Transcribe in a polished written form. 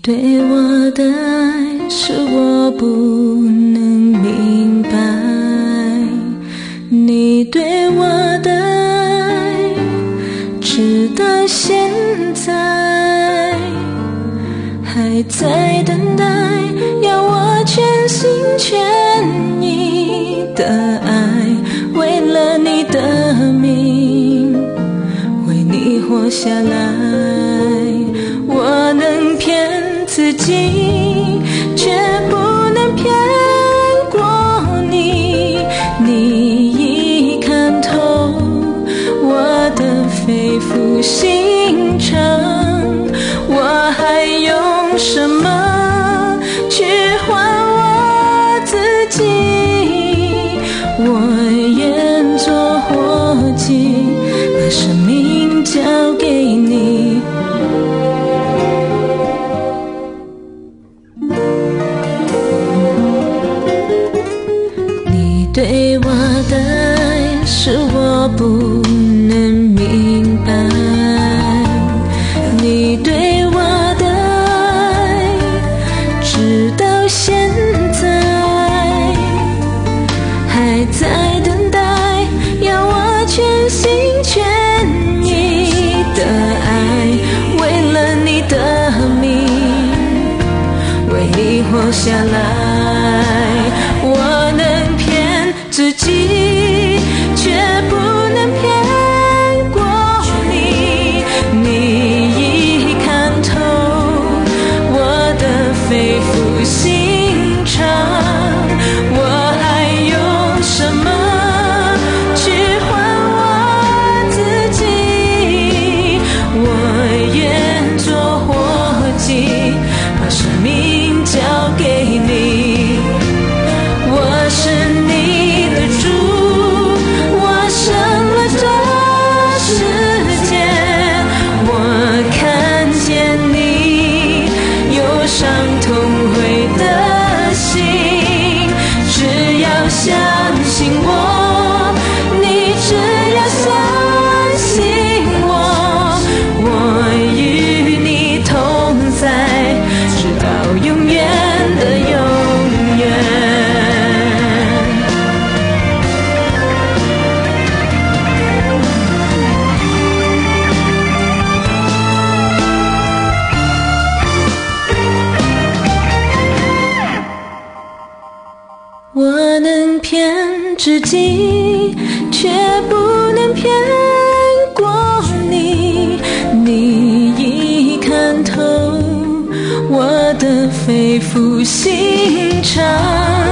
对我的爱是我不能明白，你对我的爱直到现在还在等待，要我全心全意的爱，为了你的名，为你活下来。我能骗自己，却不能骗过你，你已看透我的肺腑心肠，我还用什么去换我自己？我愿做活祭，把生命交给你。你对我的爱是我不能明白，你对我的爱直到现在还在等待，要我全心全意的爱，为了你的名，为你活下来。我能骗自己，却不能骗过你，你已看透我的肺腑心肠，我还用什么去换我自己？我愿做活祭，把生命交给你。我是你的主，我生了这世界，我看见你有伤痛悔的心，只要相信我，你只要相信我，我与你同在，直到永远的永远。我能骗自己，却不能骗过你，你已看透我的肺腑心肠。